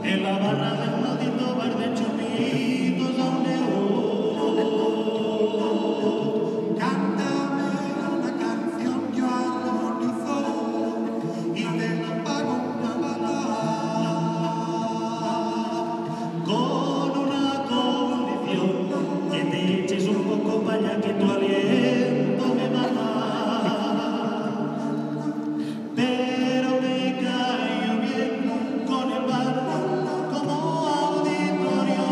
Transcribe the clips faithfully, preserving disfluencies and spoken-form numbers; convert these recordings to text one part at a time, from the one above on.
en la barra del maldito bar de chupitos donde voy. Cántame una canción, yo armonizo y te la pago una balada con una condición, que te eches un poco para allá que tu aliento me mata. Pero me cayó bien con el bar como auditorio.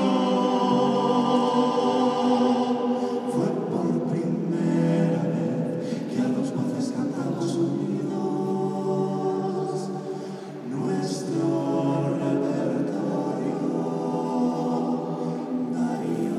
Fue por primera vez que a los voces cantamos unidos nuestro repertorio. Daría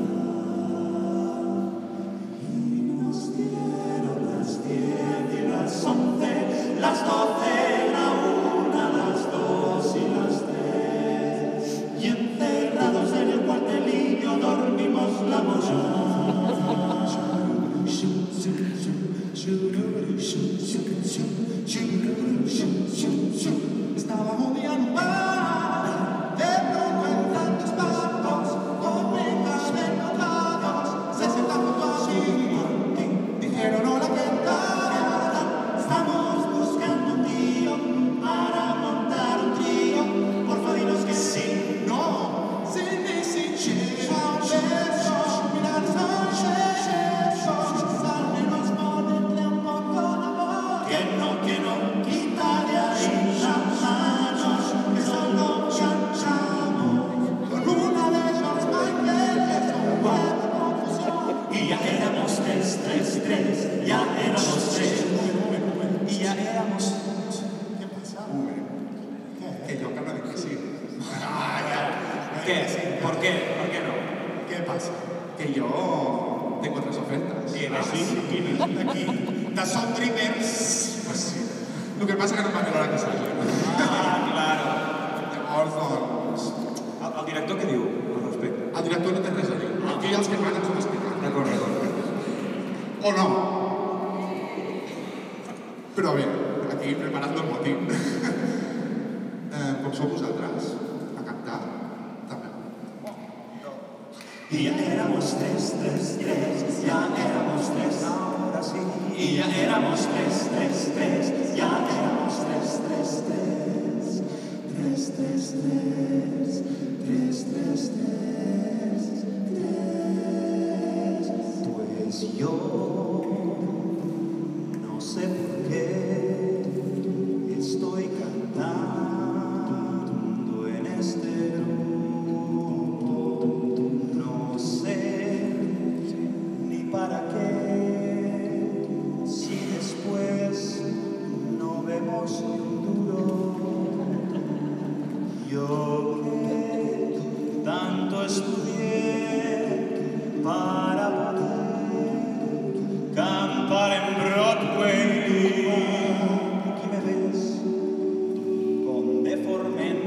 y nos dieron las diez y las once, las doce, la una, las dos y las tres, y encerrados en el cuartelillo dormimos la moción. Estaba odiando un bar, de pronto en tantos pasos, con vengas desnudados, se sentan junto a mí, dijeron hola, ¿qué tal? Estamos buscando un tío para montar un trío, porfa dinos que sí, no, sí, sí, sí, lleva un beso, mirar esos besos, al menos ponerle un poco de amor, que no, que no, quita de ahí las manos, que solo chanchamos, con una de esos bailes, un juego de confusión, y ya éramos tres, tres, tres, ya éramos tres, y ya éramos. ¿Qué pasa? Que yo que no digo que sí. Ah, ya. ¿Qué? ¿Por qué? ¿Por qué no? ¿Qué pasa? Que yo tengo tres ofertas. ¿Tienes? Sí, tienes. Aquí. The Sound Dreamers. Pues sí. Lo que pasa es que no me acuerdo la que sale. Ah, claro. Llavors, doncs... El, el director què diu al respecte? El director no té res a dir. Aquí els que manen són els que manen. D'acord, d'acord. O no. Però bé, aquí preparant el motiu. eh, com sou vosaltres, a cantar, també. Y ya éramos tres, tres, tres, ya éramos tres, ahora sí. Y ya éramos tres, tres, tres, ya éramos tres, tres, tres, tres, tres, tres, tres, tres, tres, tres. Pues yo no sé por qué estoy cantando en este grupo, no sé ni para qué, si después no vemos ni un duro. Yo que tanto estudié para poder cantar en Broadway, aquí me ves con deforme